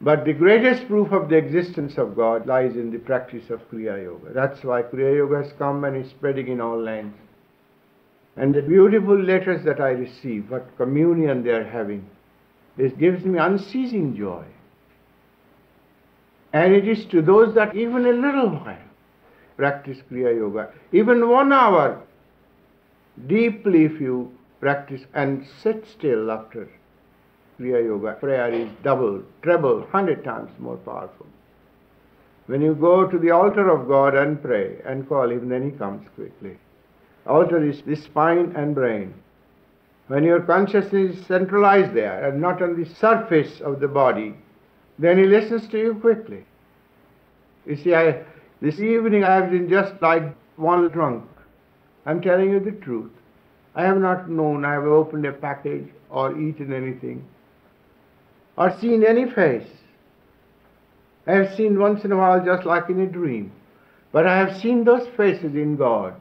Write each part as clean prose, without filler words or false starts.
But the greatest proof of the existence of God lies in the practice of Kriya Yoga. That's why Kriya Yoga has come and is spreading in all lands. And the beautiful letters that I receive, what communion they are having, this gives me unceasing joy. And it is to those that even a little while practice Kriya Yoga, even 1 hour, deeply if you practice and sit still after Kriya Yoga, prayer is double, treble, 100 times more powerful. When you go to the altar of God and pray and call Him, then He comes quickly. Altar is the spine and brain. When your consciousness is centralized there and not on the surface of the body, then He listens to you quickly. You see, this evening I have been just like one drunk. I'm telling you the truth. I have not known I have opened a package or eaten anything or seen any face. I have seen once in a while just like in a dream. But I have seen those faces in God.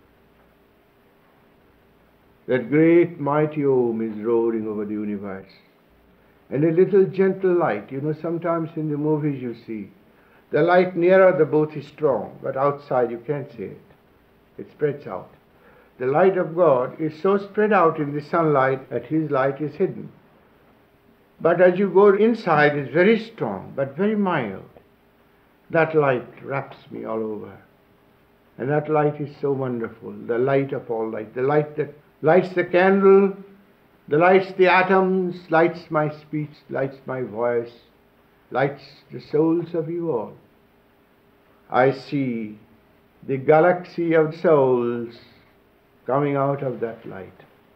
That great mighty Om is roaring over the universe. And a little gentle light. You know, sometimes in the movies you see, the light nearer the booth is strong, but outside you can't see it. It spreads out. The light of God is so spread out in the sunlight that His light is hidden. But as you go inside, it's very strong, but very mild. That light wraps me all over. And that light is so wonderful, the light of all light, the light that lights the candle, that lights the atoms, lights my speech, lights my voice, lights the souls of you all. I see the galaxy of souls coming out of that light.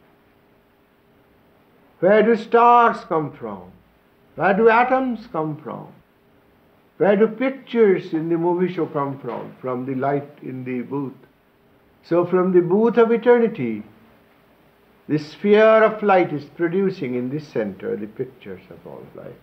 Where do stars come from? Where do atoms come from? Where do pictures in the movie show come from? From the light in the booth. So from the booth of eternity, the sphere of light is producing in this center the pictures of all life.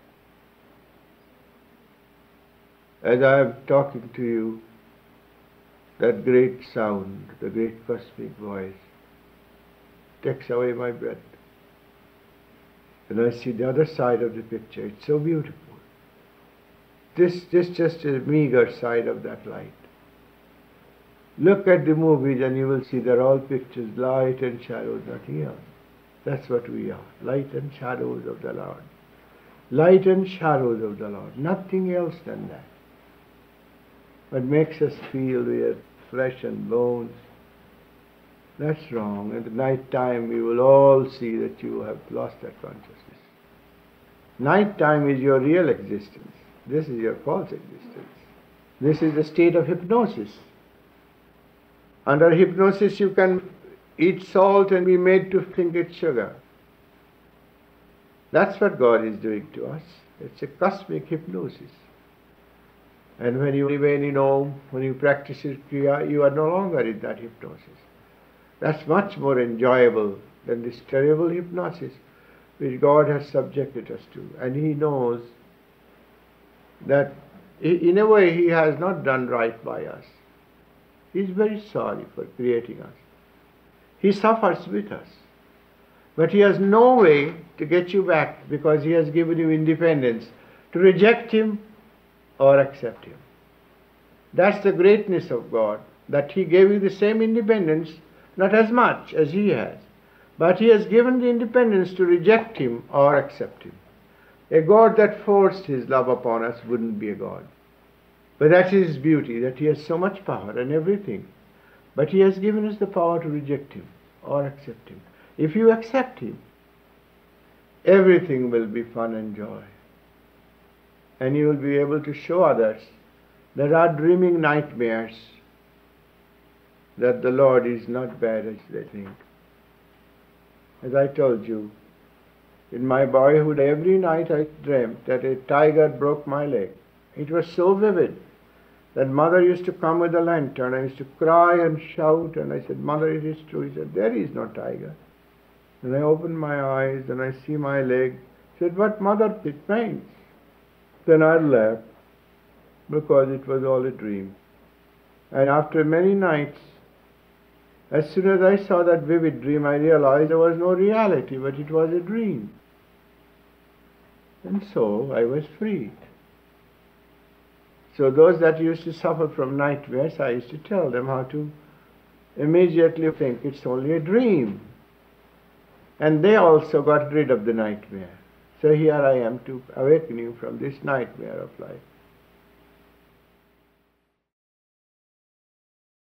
As I am talking to you, that great sound, the great cosmic voice, takes away my breath. And I see the other side of the picture. It's so beautiful. This just a meager side of that light. Look at the movies and you will see they're all pictures, light and shadows, nothing else. That's what we are, light and shadows of the Lord. Light and shadows of the Lord, nothing else than that. What makes us feel we are flesh and bones, that's wrong. At the night time we will all see that you have lost that consciousness. Night time is your real existence. This is your false existence. This is the state of hypnosis. Under hypnosis you can eat salt and be made to think it's sugar. That's what God is doing to us. It's a cosmic hypnosis. And when you remain in Om, when you practice Kriya, you are no longer in that hypnosis. That's much more enjoyable than this terrible hypnosis which God has subjected us to. And He knows that in a way He has not done right by us. He is very sorry for creating us. He suffers with us. But He has no way to get you back because He has given you independence to reject Him or accept Him. That's the greatness of God, that He gave you the same independence, not as much as He has, but He has given the independence to reject Him or accept Him. A God that forced His love upon us wouldn't be a God. But that is His beauty, that He has so much power and everything. But He has given us the power to reject Him or accept Him. If you accept Him, everything will be fun and joy. And you will be able to show others that are dreaming nightmares that the Lord is not bad as they think. As I told you, in my boyhood, every night I dreamt that a tiger broke my leg. It was so vivid that Mother used to come with a lantern. I used to cry and shout, and I said, Mother, it is true. He said, there is no tiger. And I opened my eyes and I see my leg. I said, but Mother, it pains. Then I laughed because it was all a dream. And after many nights, as soon as I saw that vivid dream, I realized there was no reality, but it was a dream. And so I was freed. So those that used to suffer from nightmares, I used to tell them how to immediately think it's only a dream. And they also got rid of the nightmare. So here I am to awaken you from this nightmare of life.